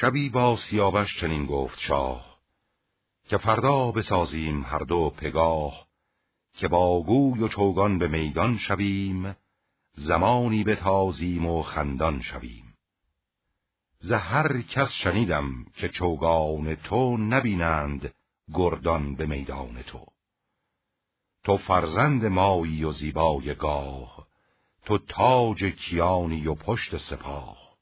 شبی با سیاوش چنین گفت شاه، که فردا بسازیم هر دو پگاه، که با گوی و چوگان به میدان شویم، زمانی بتازیم و خندان شویم. ز هر کس شنیدم که چوگان تو نبینند گردان به میدان تو. تو فرزند مایی و زیبای گاه، تو تاج کیانی و پشت سپاه.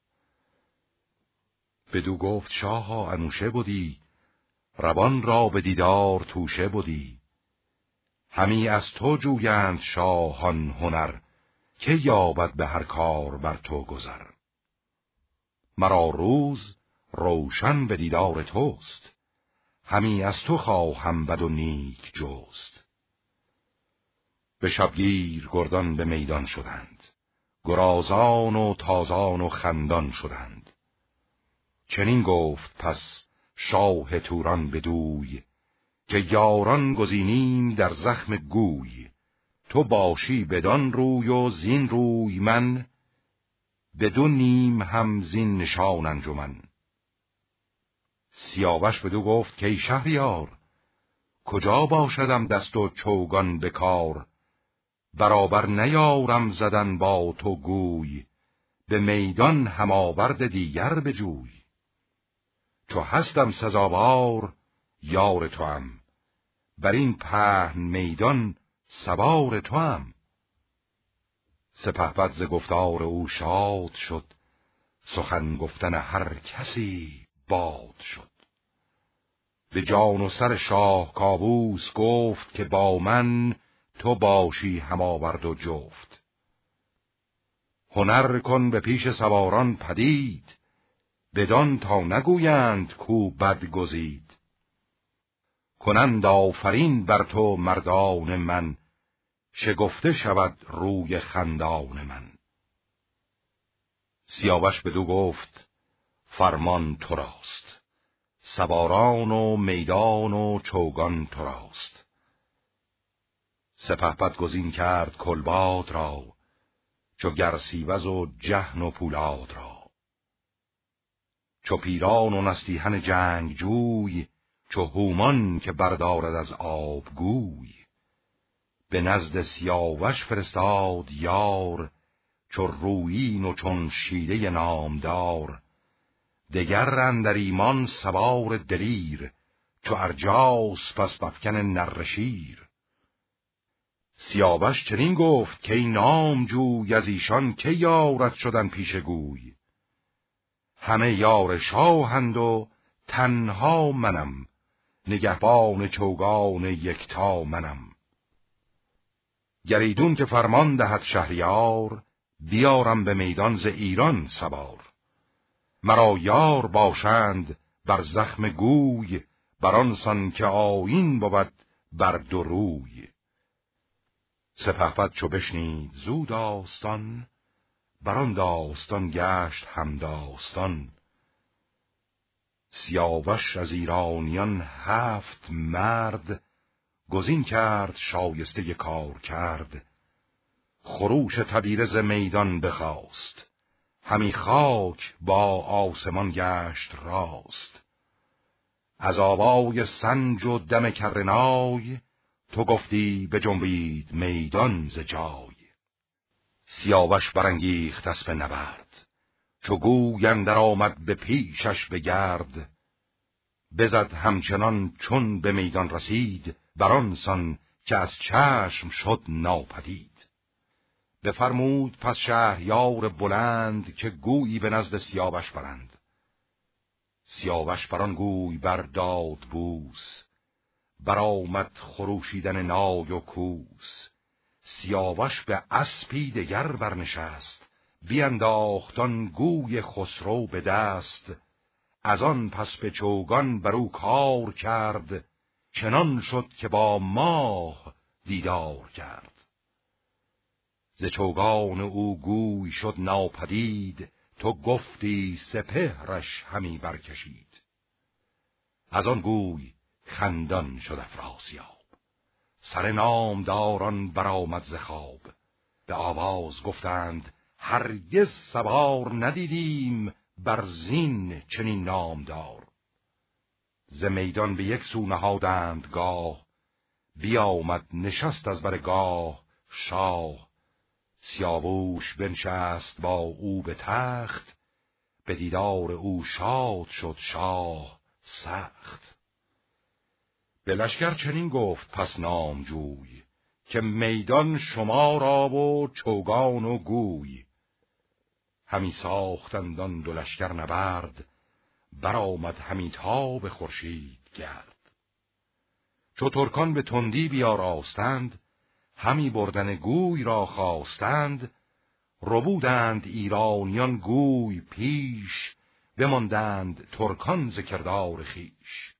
بدو گفت شاها انوشه بودی، روان را به دیدار توشه بودی. همی از تو جویند شاهان هنر، که یابد به هر کار بر تو گذر. مرا روز روشن به دیدار توست، همی از تو خواهم بد و نیک جست. به شبگیر گردان به میدان شدند، گرازان و تازان و خندان شدند. چنین گفت پس شاه توران بدوی، که یاران گزینیم در زخم گوی. تو باشی بدان روی و زین روی من، بدو نیم هم زین نشان انجمن. سیاوش بدو گفت که ای شهریار، کجا باشدم دست و چوگان به کار. برابر نیارم زدن با تو گوی، به میدان هماورد دیگر بجوی. چو هستم سزاوار یار توام، بر این پهن میدان سوار توام. سپهبد ز گفتار او شاد شد، سخن گفتن هر کسی باد شد. به جان و سر شاه کاووس گفت، که با من تو باشی هماورد و جفت. هنر کن به پیش سواران پدید، بدان تا نگویند کو بد گزید. کنند آفرین بر تو مردان من، شگفته شود روی خندان من. سیاوش بدو گفت فرمان تو راست، سواران و میدان و چوگان تو راست. سپهبد گزین کرد کلباد را، چو گرسیوز و جهن و پولاد را. چو پیران و نستیهن جنگ جوی، چو هومان که بردارد از آبگوی. به نزد سیاوش فرستاد یار، چو رویین و چون شیده نامدار. دگر اندر ایمان سوار دلیر، چو ارجاس پس بفکن نره شیر. سیاوش چنین گفت که ای نامجوی، از ایشان که یارد شدن پیش گوی. همه یار شاهند و تنها منم، نگهبان چوگان یکتا منم. گریدون که فرمان دهد شهریار، بیارم به میدان ز ایران سوار. مرا یار باشند بر زخم گوی، برانسان که آیین بود بر دو روی. سپهبد چو بشنید زو داستان، بران داستان گشت هم داستان. سیاوش از ایرانیان 7 مرد، گزین کرد شایسته کار کرد. خروش تبیره ز میدان بخواست، همی خاک با آسمان گشت راست. از آوای سنج و دم کرنای، تو گفتی بجنبید میدان ز جای. سیاوش برانگیخت اسپ نبرد، چو گوی اندر آمد به پیشش بگرد. بزد همچنان چون به میدان رسید، برانسان که از چشم شد ناپدید. بفرمود پس شهریار بلند، که گویی به نزد سیاوش برند. سیاوش بران گوی برداد بوس، برآمد خروشیدن نای و کوس. سیاوش به اسپی دگر برنشست، بینداخت آن گوی خسرو به دست. از آن پس به چوگان برو کار کرد، چنان شد که با ماه دیدار کرد. ز چوگان او گوی شد ناپدید، تو گفتی سپهرش همی برکشید. از آن گوی خندان شد افراسیاب، سر نامداران برآمد ز خواب. به آواز گفتند هرگز سوار ندیدیم بر زین چنین نامدار. ز میدان به یک سو نهادند گاه، بیامد نشست از بر گاه شاه. سیاووش بنشست با او به تخت، به دیدار او شاد شد شاه سخت. به لشکر چنین گفت پس نامجوی، که میدان شما را و چوگان و گوی. همی ساختند آن دو لشکر نبرد، برآمد همی تاب خورشید گرد. چو ترکان به تندی بیاراستند، همی بردن گوی را خواستند. ربودند ایرانیان گوی پیش، بماندند ترکان ز کردار خویش.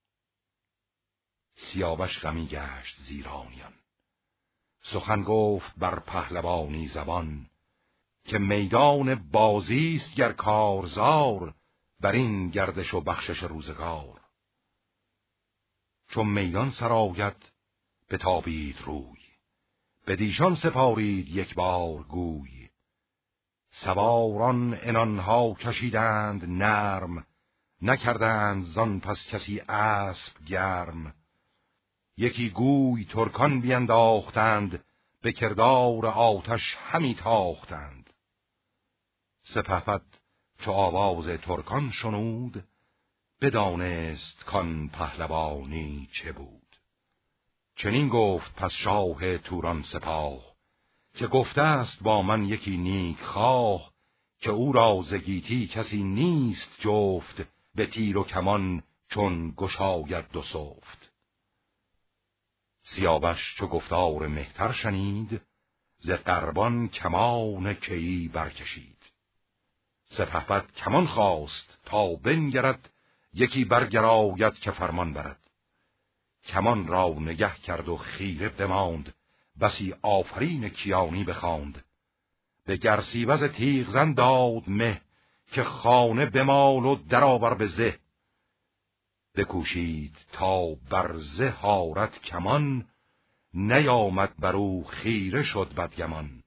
سیاوش غمی گشت ز ایرانیان، سخن گفت بر پهلوانی زبان. که میدان بازیست گر کارزار، بر این گردش و بخشش روزگار. چون میدان سرآید بتابید روی، بدیشان سپارید یک بار گوی. سواران عنانها کشیدند نرم، نکردند زان پس کسی اسب گرم. یکی گوی ترکان بینداختند، به کردار آتش همی تاختند. سپهبد چو آواز ترکان شنود، بدانست کان پهلوانی چه بود. چنین گفت پس شاه توران سپاه، که گفته است با من یکی نیک خواه. که او را ز گیتی کسی نیست جفت، به تیر و کمان چون گشاید دو سفت. سیاوش چو گفتار مهتر شنید، ز قربان کمان کیی برکشید. سپهبد کمان خواست تا بنگرد، یکی برگراید که فرمان برد. کمان را نگه کرد و خیره بماند، بسی آفرین کیانی بخواند. به گرسیوز تیغزن داد مه، که خانه بمال و درآور به زه. بکوشید تا بر زه آرد کمان، نیامد بر او خیره شد بدگمان.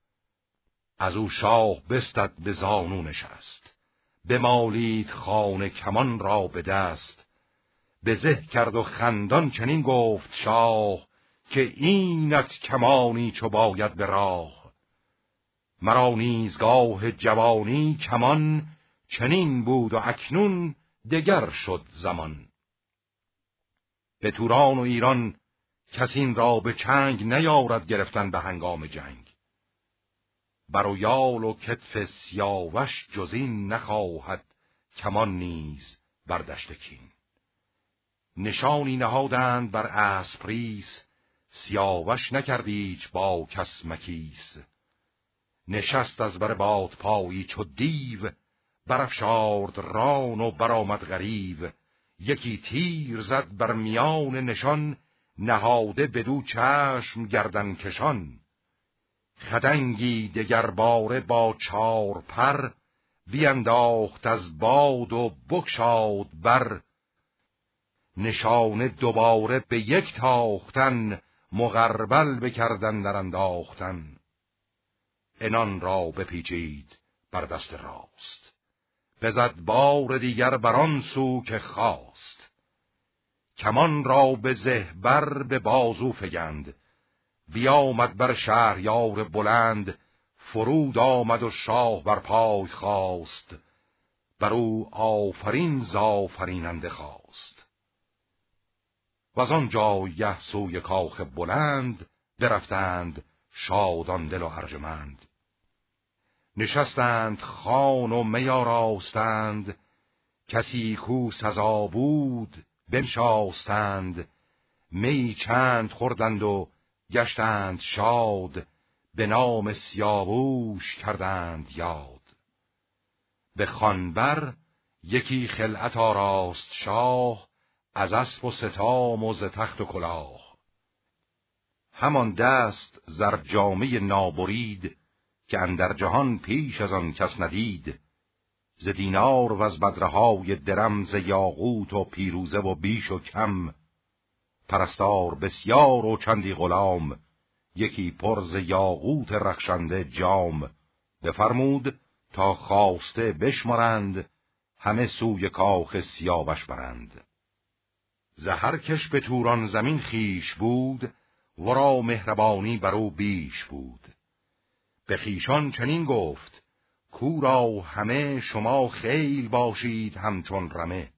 از او شاه بستد به زانو نشست، بمالید خانه کمان را به دست. به زه کرد و خندان چنین گفت شاه، که اینت کمانی چو باید به راه. مرا نیزگاه جوانی کمان، چنین بود و اکنون دگر شد زمان. به توران و ایران کسین را به چنگ نیارد گرفتن به هنگام جنگ. بر و یال و کتف سیاوش جزین نخواهد، کمان نیز بر دشت کین. نشانی نهادند بر اسپریس، سیاوش نکردیچ با کس مکیس. نشست از بر بادپایی چو دیو، برافشارد ران و برآمد غریو. یکی تیر زد بر میان نشان، نهاده بدو چشم گردن کشان. خدنگی دگر باره با 4 پر، بینداخت از باد و بگشاد بر. نشانه دوباره به یک تاختن، مغربل بکردن در انداختن. عنان را بپیچید بر دست راست، بزد بار دیگر بران سو که خواست. کمان را به زه بر به بازو فگند، بیامد بر شهریار بلند. فرود آمد و شاه بر پای خواست، بر او آفرین ز آفریننده خواست. وزان جایگه سوی کاخ بلند، برفتند شادان دل و ارجمند. نشستند خوان و می آراستند، کسی کو سزا بود بنشاستند. می چند خوردند و گشتند شاد، به نام سیاووش کردند یاد. به خوانبر یکی خلعت آراست شاه، از اسب و ستام و ز تخت و کلاه. همان دست زر جامه نابرید، که اندر جهان پیش از آن کس ندید. ز دینار و از بدرهای درم، ز یاقوت و پیروزه و بیش و کم. پرستار بسیار و چندی غلام، یکی پر ز یاقوت رخشنده جام. بفرمود تا خواسته بشمرند، همه سوی کاخ سیاوش برند. ز هر کش به توران زمین خیش بود، ورا مهربانی برو بیش بود. به خیشان چنین گفت، کو را همه شما خیل باشید همچون رمه.